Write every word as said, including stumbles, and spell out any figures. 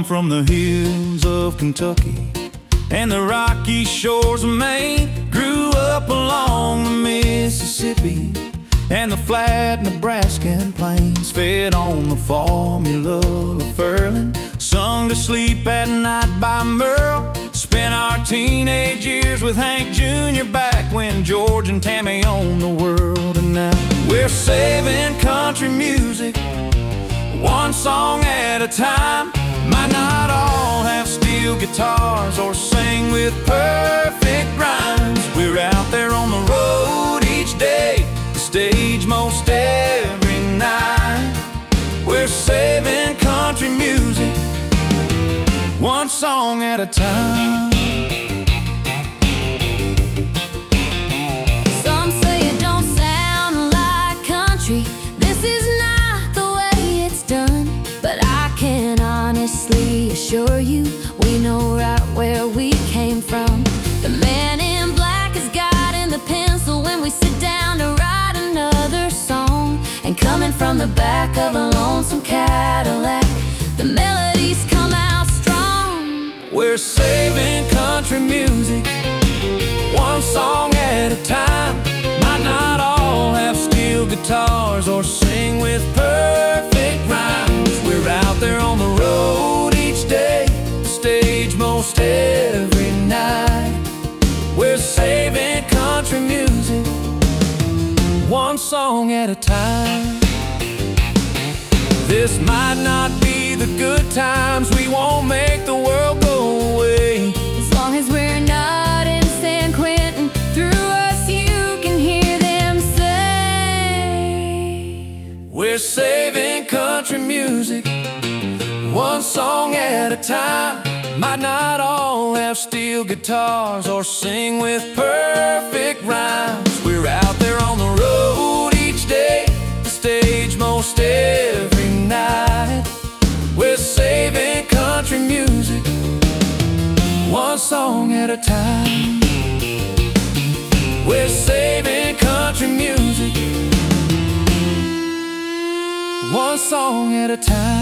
from the hills of Kentucky and the rocky shores of Maine. Grew up along the Mississippi and the flat Nebraskan plains. Fed on the formula of Furlan, sung to sleep at night by Merle. Spent our teenage years with Hank Junior back when George and Tammy owned the world. And now we're saving country music one song at a time. Might not all have steel guitars or sing with perfect rhymes. We're out there on the road each day, the stage most every night. We're saving country music one song at a time. Some say it don't sound like country, this is not the way it's done. But I can honestly assure you, we know right where we came from. The man in black is guiding the pencil when we sit down to write another song. And coming from the back of a lonesome Cadillac, the melodies come out strong. We're saving country music one song at a time. Might not all have steel guitars or sing with perfect rhymes. We're out there on the road each day, the stage most every night. We're saving country music one song at a time. This might not be the good times, we won't make the world go away. As long as we're not in San Quentin, through us you can hear them say, we're saving country music one song at a time. Might not all have steel guitars or sing with perfect rhymes. We're out there on the road each day, the stage most every night. We're saving country music one song at a time. We're saving country music one song at a time.